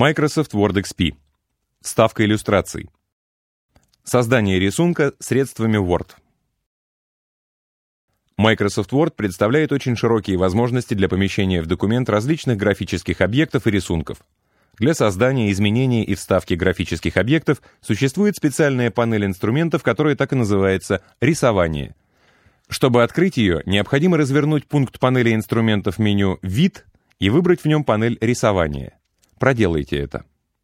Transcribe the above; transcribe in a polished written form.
Microsoft Word XP. Вставка иллюстраций. Создание рисунка средствами Word. Microsoft Word представляет очень широкие возможности для помещения в документ различных графических объектов и рисунков. Для создания, изменения и вставки графических объектов существует специальная панель инструментов, которая так и называется «Рисование». Чтобы открыть ее, необходимо развернуть пункт панели инструментов в меню «Вид» и выбрать в нем панель «Рисование». Проделайте это.